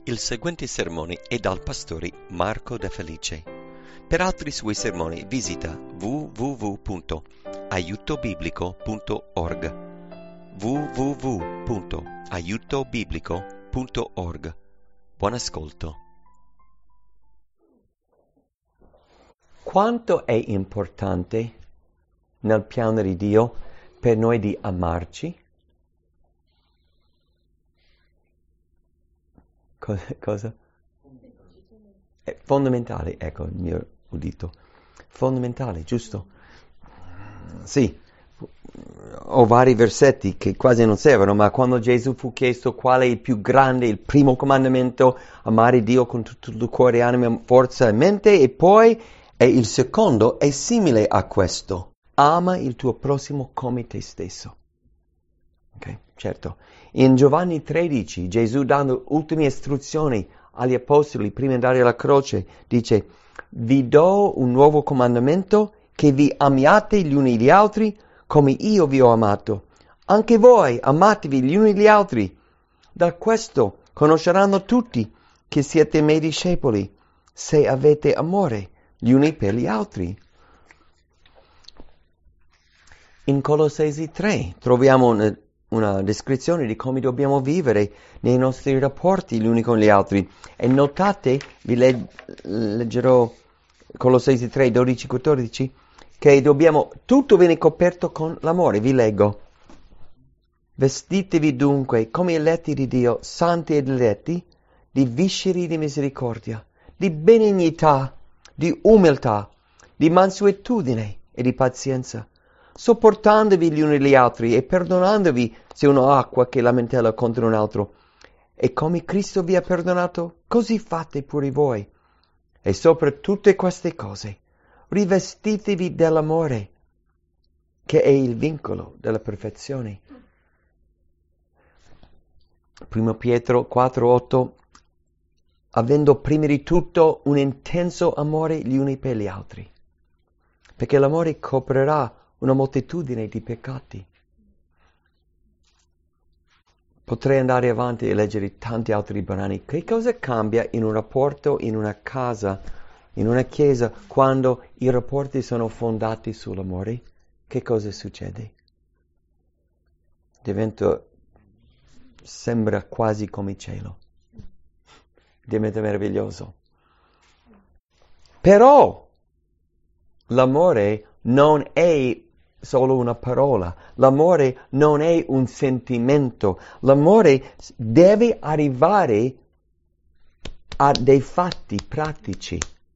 Il seguente sermone è dal pastore Marco De Felice. Per altri suoi sermoni visita www.aiutobiblico.org www.aiutobiblico.org. Buon ascolto. Quanto è importante nel piano di Dio per noi di amarci? Cosa? È fondamentale, ecco il mio udito. Fondamentale, giusto? Sì, ho vari versetti che quasi non servono, ma quando Gesù fu chiesto qual è il più grande, il primo comandamento, amare Dio con tutto il cuore, anima, forza e mente, e poi il secondo è simile a questo: ama il tuo prossimo come te stesso. Ok, certo. In Giovanni 13, Gesù, dando ultime istruzioni agli apostoli prima di andare alla croce, dice: vi do un nuovo comandamento, che vi amiate gli uni gli altri come io vi ho amato. Anche voi amatevi gli uni gli altri. Da questo conosceranno tutti che siete miei discepoli, se avete amore gli uni per gli altri. In Colossesi 3 troviamo una descrizione di come dobbiamo vivere nei nostri rapporti gli uni con gli altri. E notate, vi leggerò Colossesi 3, 12, 14, che tutto viene coperto con l'amore. Vi leggo. Vestitevi dunque come eletti di Dio, santi ed eletti, di visceri di misericordia, di benignità, di umiltà, di mansuetudine e di pazienza, sopportandovi gli uni gli altri e perdonandovi se uno ha qualche lamentela contro un altro. E come Cristo vi ha perdonato, così fate pure voi. E sopra tutte queste cose, rivestitevi dell'amore, che è il vincolo della perfezione. 1 Pietro 4,8: avendo prima di tutto un intenso amore gli uni per gli altri, perché l'amore coprirà una moltitudine di peccati. Potrei andare avanti e leggere tanti altri brani. Che cosa cambia in un rapporto, in una casa, in una chiesa, quando i rapporti sono fondati sull'amore? Che cosa succede? Sembra quasi come cielo. Diventa meraviglioso. Però l'amore non è solo una parola, l'amore non è un sentimento, l'amore deve arrivare a dei fatti pratici.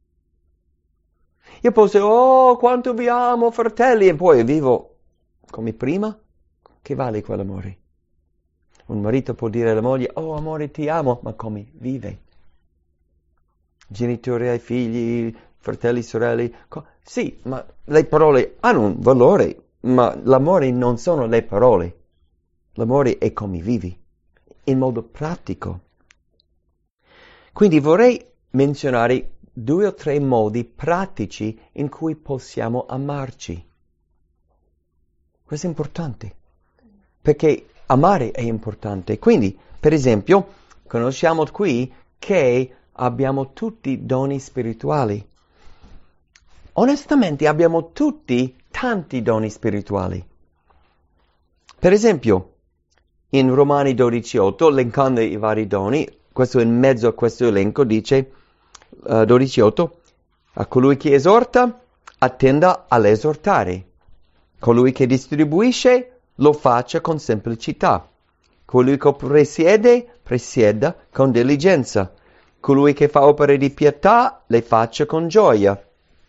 Io posso, quanto vi amo fratelli, e poi vivo come prima. Che vale quell'amore? Un marito può dire alla moglie: oh amore ti amo, ma come vive? Genitori ai figli, fratelli, sorelle, sì, ma le parole hanno un valore, ma l'amore non sono le parole. L'amore è come vivi, in modo pratico. Quindi vorrei menzionare 2 o 3 modi pratici in cui possiamo amarci. Questo è importante, perché amare è importante. Quindi, per esempio, conosciamo qui che abbiamo tutti doni spirituali. Onestamente abbiamo tutti tanti doni spirituali. Per esempio, in Romani 12,8, elencando i vari doni, questo in mezzo a questo elenco dice 12,8: a colui che esorta, attenda all'esortare. Colui che distribuisce, lo faccia con semplicità. Colui che presieda con diligenza. Colui che fa opere di pietà, le faccia con gioia.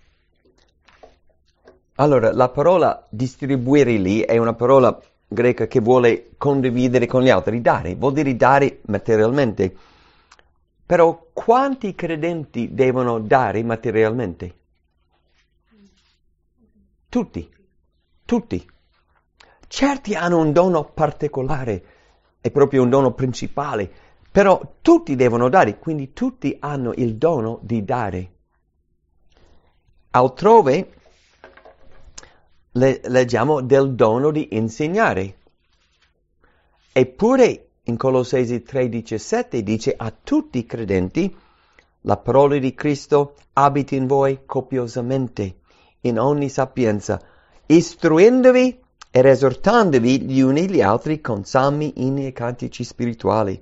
Allora, la parola distribuire lì è una parola greca che vuole condividere con gli altri, dare, vuol dire dare materialmente. Però quanti credenti devono dare materialmente? Tutti. Certi hanno un dono particolare, è proprio un dono principale, però tutti devono dare, quindi tutti hanno il dono di dare. Altrove leggiamo del dono di insegnare. Eppure in Colossesi 3,17 dice a tutti i credenti la parola di Cristo abiti in voi copiosamente, in ogni sapienza, istruendovi ed esortandovi gli uni gli altri con salmi, inni e cantici spirituali.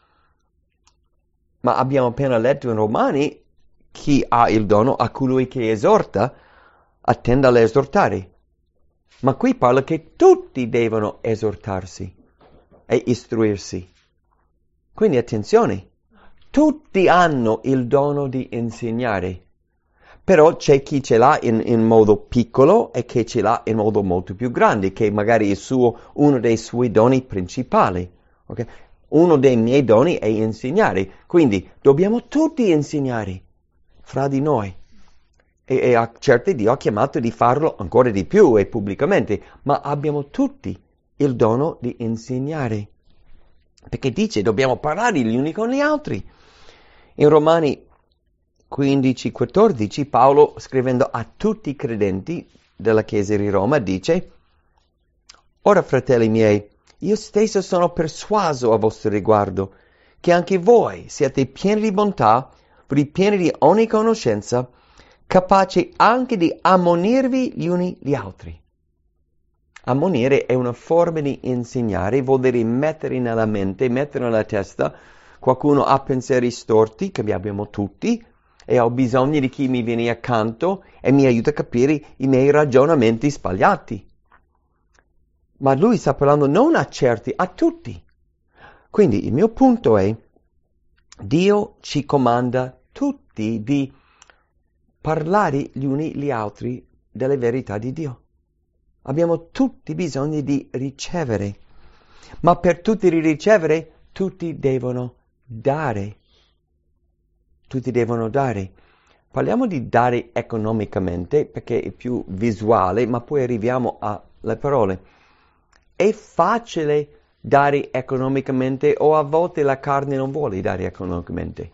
Ma abbiamo appena letto in Romani chi ha il dono a colui che esorta attenda all'esortare. Ma qui parla che tutti devono esortarsi e istruirsi. Quindi attenzione, tutti hanno il dono di insegnare, però c'è chi ce l'ha in modo piccolo e chi ce l'ha in modo molto più grande, che magari è uno dei suoi doni principali. Okay? Uno dei miei doni è insegnare, quindi dobbiamo tutti insegnare fra di noi. E a certi Dio ha chiamato di farlo ancora di più e pubblicamente, ma abbiamo tutti il dono di insegnare. Perché dice dobbiamo parlare gli uni con gli altri. In Romani 15,14 Paolo, scrivendo a tutti i credenti della Chiesa di Roma, dice: Ora, fratelli miei, io stesso sono persuaso a vostro riguardo che anche voi siete pieni di bontà, ripieni di ogni conoscenza, capaci anche di ammonirvi gli uni gli altri. Ammonire è una forma di insegnare, vuol dire mettere nella mente, mettere nella testa. Qualcuno ha pensieri storti, che abbiamo tutti, e ho bisogno di chi mi viene accanto e mi aiuta a capire i miei ragionamenti sbagliati. Ma lui sta parlando non a certi, a tutti. Quindi il mio punto è, Dio ci comanda tutti di parlare gli uni gli altri delle verità di Dio. Abbiamo tutti bisogno di ricevere, ma per tutti ricevere, tutti devono dare. Tutti devono dare. Parliamo di dare economicamente, perché è più visuale, ma poi arriviamo alle parole. È facile dare economicamente o a volte la carne non vuole dare economicamente?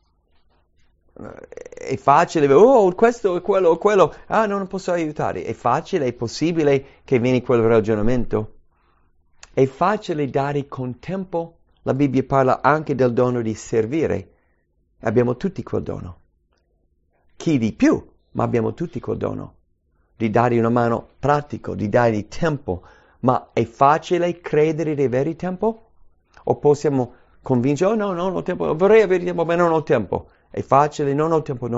È facile, questo è quello, non posso aiutare. È facile, è possibile che viene quel ragionamento. È facile dare con tempo. La Bibbia parla anche del dono di servire. Abbiamo tutti quel dono. Chi di più, ma abbiamo tutti quel dono. Di dare una mano pratico, di dare tempo. Ma è facile credere di avere tempo? O possiamo convincere, no, non ho tempo, vorrei avere tempo, ma non ho tempo. È facile, non ho tempo.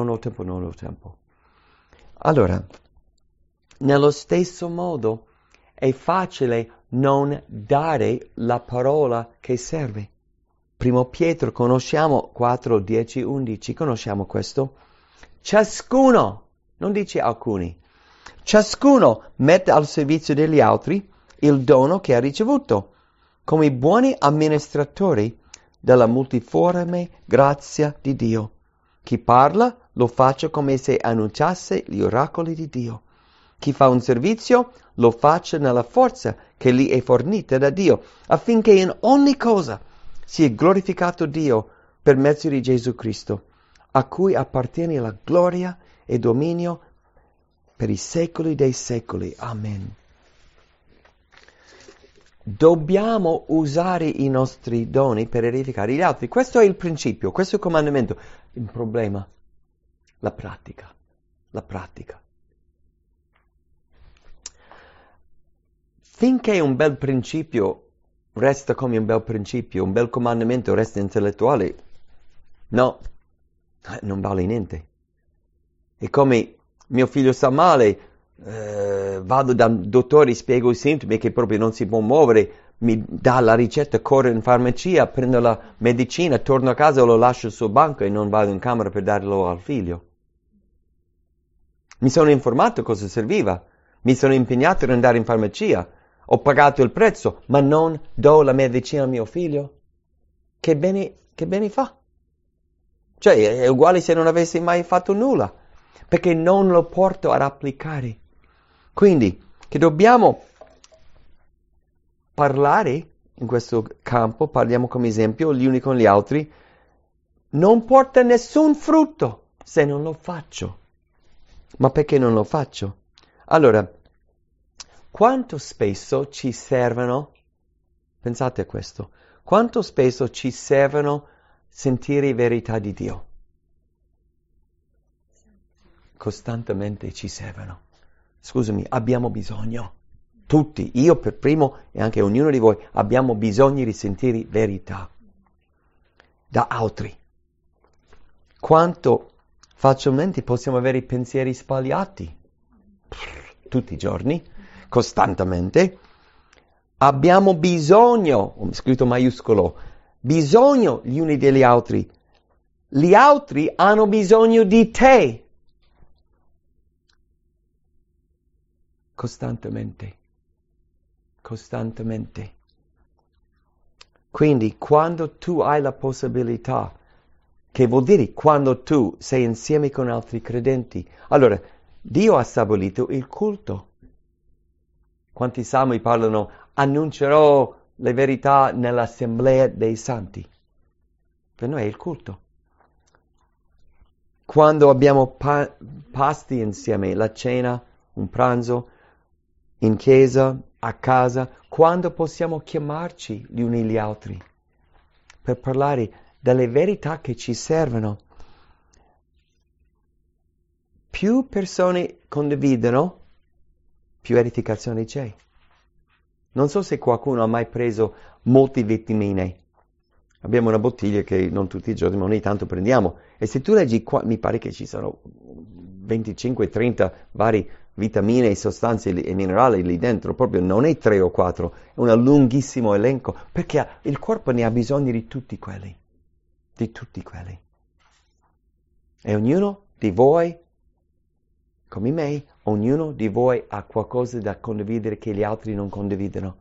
Allora, nello stesso modo, è facile non dare la parola che serve. Primo Pietro, conosciamo 4, 10, 11, conosciamo questo? Ciascuno, non dice alcuni, ciascuno mette al servizio degli altri il dono che ha ricevuto, come buoni amministratori della multiforme grazia di Dio. Chi parla lo faccia come se annunciasse gli oracoli di Dio. Chi fa un servizio lo faccia nella forza che gli è fornita da Dio, affinché in ogni cosa sia glorificato Dio per mezzo di Gesù Cristo, a cui appartiene la gloria e dominio per i secoli dei secoli. Amen. Dobbiamo usare i nostri doni per edificare gli altri. Questo è il principio, questo è il comandamento. Il problema, la pratica. Finché un bel principio resta come un bel principio, un bel comandamento resta intellettuale, no, non vale niente. È come mio figlio sta male, vado dal dottore, spiego i sintomi che proprio non si può muovere, mi dà la ricetta, corro in farmacia, prendo la medicina, torno a casa, lo lascio sul banco e non vado in camera per darlo al figlio. Mi sono informato cosa serviva, mi sono impegnato ad andare in farmacia, ho pagato il prezzo, ma non do la medicina a mio figlio. Che bene fa? Cioè, è uguale se non avessi mai fatto nulla, perché non lo porto ad applicare. Quindi, che dobbiamo parlare in questo campo, parliamo come esempio gli uni con gli altri, non porta nessun frutto se non lo faccio. Ma perché non lo faccio? Allora, quanto spesso ci servono, pensate a questo, Quanto spesso ci servono sentire verità di Dio? Costantemente ci servono. Scusami, abbiamo bisogno. Tutti, io per primo e anche ognuno di voi, abbiamo bisogno di sentire verità da altri. Quanto facilmente possiamo avere pensieri sbagliati? Tutti i giorni, costantemente. Abbiamo bisogno, ho scritto maiuscolo, bisogno gli uni degli altri. Gli altri hanno bisogno di te. Costantemente. Costantemente. Quindi quando tu hai la possibilità, che vuol dire quando tu sei insieme con altri credenti, allora Dio ha stabilito il culto. Quanti salmi parlano, annuncerò le verità nell'assemblea dei santi. Per noi è il culto. Quando abbiamo pasti insieme, la cena, un pranzo, in chiesa, a casa, quando possiamo chiamarci gli uni gli altri per parlare delle verità che ci servono. Più persone condividono, più edificazione c'è. Non so se qualcuno ha mai preso multivitamine. Abbiamo una bottiglia che non tutti i giorni, ma ogni tanto prendiamo. E se tu leggi qua, mi pare che ci sono 25-30 vari vitamine e sostanze e minerali lì dentro. Proprio non è 3 o 4, è un lunghissimo elenco. Perché il corpo ne ha bisogno di tutti quelli. Di tutti quelli. E ognuno di voi, come me, ognuno di voi ha qualcosa da condividere che gli altri non condividono.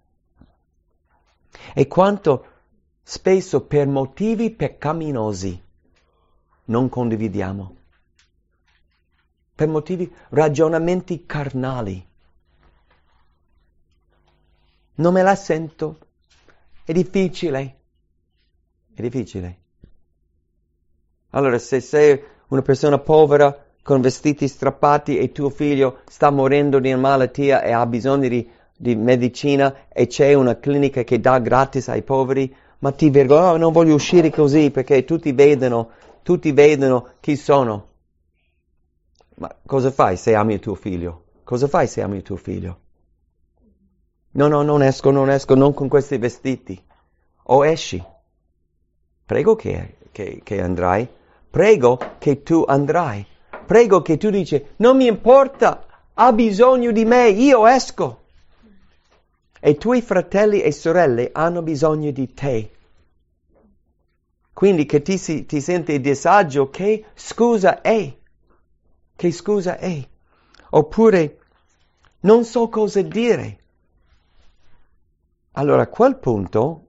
E quanto spesso per motivi peccaminosi non condividiamo. Per motivi, ragionamenti carnali. Non me la sento. È difficile. È difficile. Allora, se sei una persona povera, con vestiti strappati e tuo figlio sta morendo di una malattia e ha bisogno di medicina e c'è una clinica che dà gratis ai poveri, ma ti vergogni, non voglio uscire così perché tutti vedono chi sono. Ma cosa fai se ami tuo figlio? Cosa fai se ami tuo figlio? No, non esco, non con questi vestiti. O esci. Prego che andrai. Prego che tu andrai. Prego che tu dici, non mi importa, ha bisogno di me, io esco. E i tuoi fratelli e sorelle hanno bisogno di te. Quindi che ti senti a disagio, che scusa è? Che scusa è? Oppure, non so cosa dire. Allora a quel punto,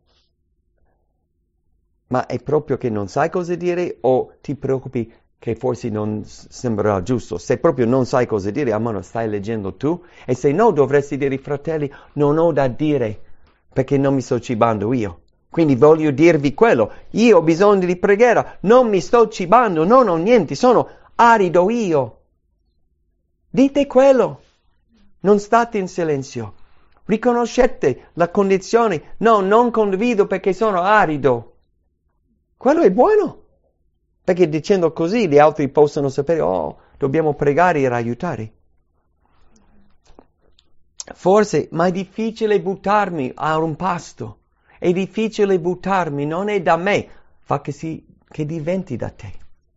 ma è proprio che non sai cosa dire o ti preoccupi che forse non sembrerà giusto? Se proprio non sai cosa dire, almeno stai leggendo tu, e se no dovresti dire ai fratelli, non ho da dire, perché non mi sto cibando io. Quindi voglio dirvi quello, io ho bisogno di preghiera, non mi sto cibando, non ho niente, sono arido io. Dite quello, non state in silenzio, riconoscete la condizione, no, non condivido perché sono arido. Quello è buono, perché dicendo così gli altri possono sapere, dobbiamo pregare e aiutare. Forse, ma è difficile buttarmi a un pasto, è difficile buttarmi, non è da me, fa che diventi da te.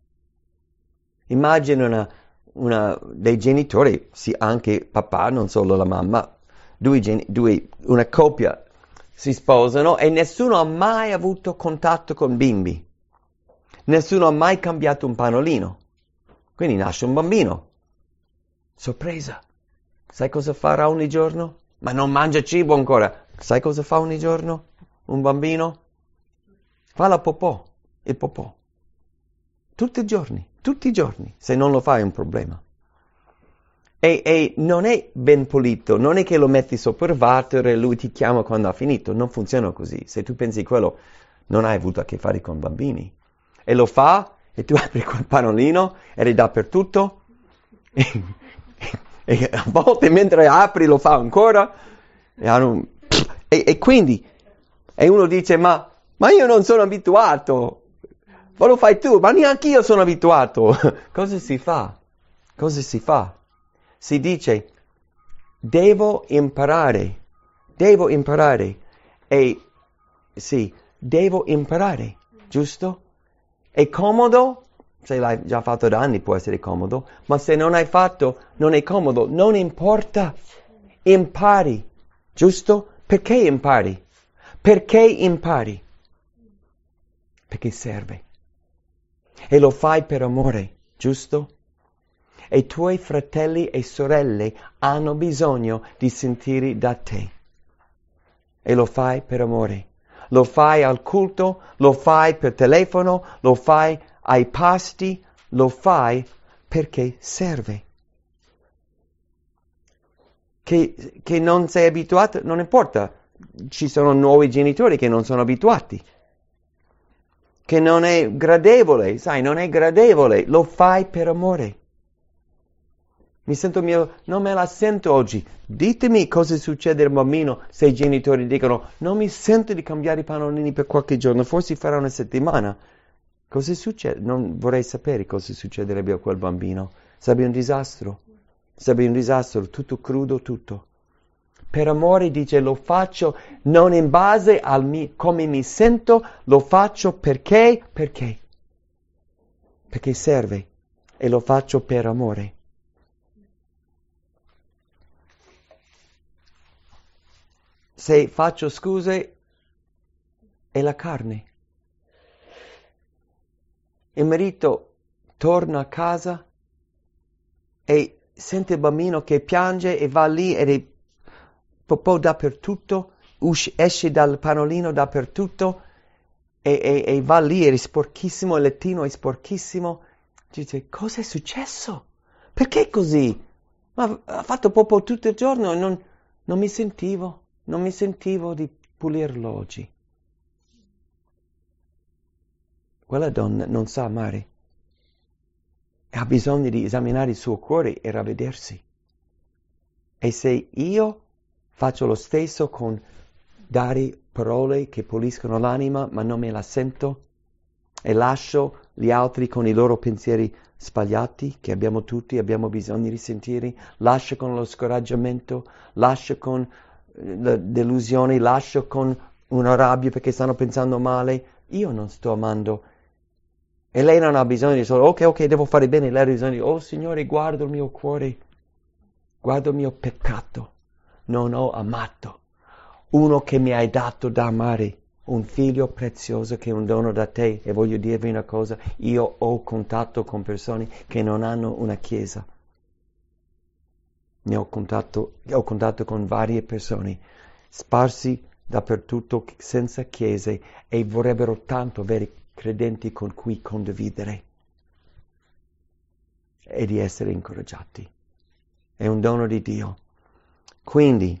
Immagina dei genitori, sì, anche papà, non solo la mamma, una coppia si sposano e nessuno ha mai avuto contatto con bimbi. Nessuno ha mai cambiato un panolino. Quindi nasce un bambino. Sorpresa. Sai cosa farà ogni giorno? Ma non mangia cibo ancora. Sai cosa fa ogni giorno un bambino? Fa la popò, il popò. Tutti i giorni. Se non lo fai è un problema. E non è ben pulito, non è che lo metti sopra il water e lui ti chiama quando ha finito. Non funziona così. Se tu pensi quello, non hai avuto a che fare con bambini. E lo fa, e tu apri quel panolino, ed è dappertutto, e a volte mentre apri lo fa ancora, e quindi E uno dice, ma io non sono abituato. Ma lo fai tu, ma neanche io sono abituato. Cosa si fa? Cosa si fa? Si dice, devo imparare. E sì, devo imparare, giusto? È comodo? Se l'hai già fatto da anni può essere comodo, ma se non hai fatto, non è comodo, non importa. Impari, giusto? Perché impari? Perché impari? Perché serve. E lo fai per amore, giusto? E i tuoi fratelli e sorelle hanno bisogno di sentire da te. E lo fai per amore. Lo fai al culto, lo fai per telefono, lo fai ai pasti, lo fai perché serve. Che non sei abituato, non importa. Ci sono nuovi genitori che non sono abituati. Che non è gradevole, sai, non è gradevole. Lo fai per amore. Non me la sento oggi. Ditemi cosa succede al bambino se i genitori dicono non mi sento di cambiare i pannolini per qualche giorno, forse farà una settimana. Cosa succede? Non vorrei sapere cosa succederebbe a quel bambino. Sarebbe un disastro. Tutto crudo, tutto. Per amore dice lo faccio non in base come mi sento, lo faccio perché serve e lo faccio per amore. Se faccio scuse è la carne. Il marito torna a casa e sente il bambino che piange e va lì ed è popò dappertutto, esce dal pannolino dappertutto e va lì, è sporchissimo, il lettino è sporchissimo. Dice, cosa è successo? Perché così? Ma ha fatto popò tutto il giorno e non mi sentivo di pulirlo oggi. Quella donna non sa amare. Ha bisogno di esaminare il suo cuore e ravvedersi. E se io faccio lo stesso con dare parole che puliscono l'anima, ma non me la sento, e lascio gli altri con i loro pensieri sbagliati, che abbiamo tutti, abbiamo bisogno di sentire, lascio con lo scoraggiamento, lascio con la delusione, lascio con una rabbia perché stanno pensando male, io non sto amando. E lei non ha bisogno di solo, ok, devo fare bene, lei ha bisogno di, oh Signore, guarda il mio cuore, guarda il mio peccato, non ho amato. Uno che mi hai dato da amare, un figlio prezioso che è un dono da te. E voglio dirvi una cosa, io ho contatto con persone che non hanno una chiesa. Ho contatto con varie persone sparsi dappertutto senza chiese e vorrebbero tanto avere credenti con cui condividere e di essere incoraggiati. È un dono di Dio. Quindi,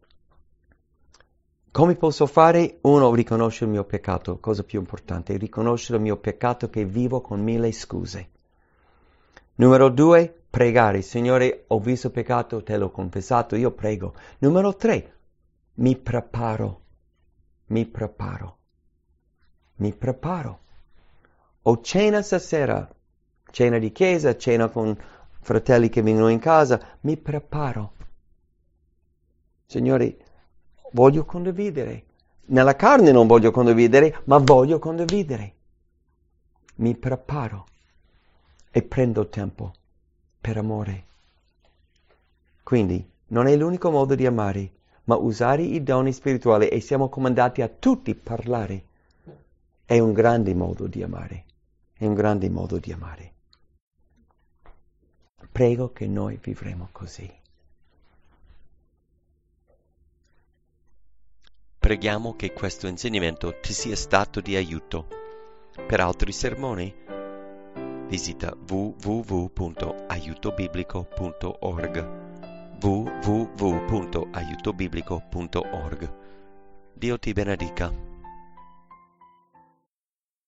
come posso fare? Uno, riconoscere il mio peccato, cosa più importante, riconoscere il mio peccato che vivo con 1000 scuse. Numero 2, pregare. Signore, ho visto peccato, te l'ho confessato, io prego. Numero 3, mi preparo. Ho cena stasera, cena di chiesa, cena con fratelli che vengono in casa, mi preparo. Signore, voglio condividere. Nella carne non voglio condividere, ma voglio condividere. Mi preparo e prendo tempo per amore. Quindi non è l'unico modo di amare, ma usare i doni spirituali, e siamo comandati a tutti parlare. È un grande modo di amare. Prego che noi vivremo così. Preghiamo che questo insegnamento ti sia stato di aiuto. Per altri sermoni, visita www.aiutobiblico.org. www.aiutobiblico.org. Dio ti benedica.